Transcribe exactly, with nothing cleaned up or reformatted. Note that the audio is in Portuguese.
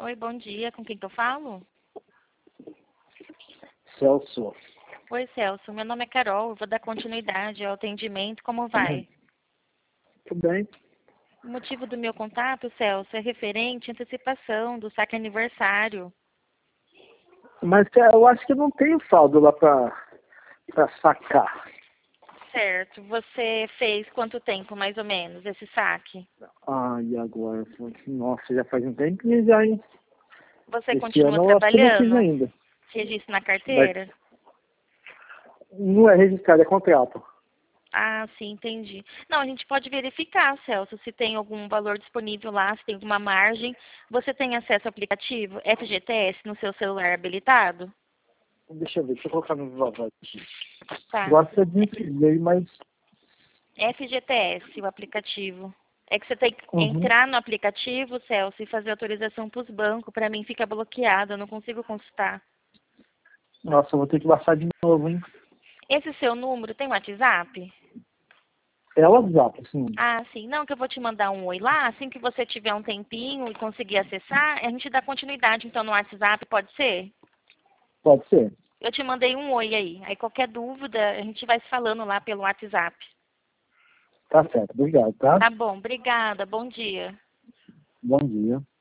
Oi, bom dia. Com quem que eu falo? Celso. Oi, Celso. Meu nome é Carol. Eu vou dar continuidade ao atendimento. Como vai? Tudo bem? O motivo do meu contato, Celso, é referente à antecipação do saque aniversário. Mas é, eu acho que não tem saldo lá pra, pra sacar. Certo. Você fez quanto tempo, mais ou menos, esse saque? Ah, e agora? Nossa, já faz um tempinho já, hein? Você Esse continua ano eu acho que eu não fiz trabalhando? ainda. Registro na Vai- carteira? Não é registrado, é contrato. Ah, sim, entendi. Não, a gente pode verificar, Celso, se tem algum valor disponível lá, se tem alguma margem. Você tem acesso ao aplicativo F G T S no seu celular habilitado? Deixa eu ver, deixa eu colocar no valor aqui. Tá. Agora você desenfilei, mas... F G T S, o aplicativo. É que você tem que Uhum. entrar no aplicativo, Celso, e fazer autorização para os bancos. Para mim fica bloqueado, eu não consigo consultar. Nossa, eu vou ter que baixar de novo, hein? Esse seu número tem WhatsApp? É o WhatsApp, sim. Ah, sim. Não, que eu vou te mandar um oi lá. Assim que você tiver um tempinho e conseguir acessar, a gente dá continuidade então no WhatsApp, pode ser? Pode ser. Eu te mandei um oi aí. Aí qualquer dúvida, a gente vai se falando lá pelo WhatsApp. Tá certo, obrigado, tá? Tá bom, obrigada. Bom dia. Bom dia.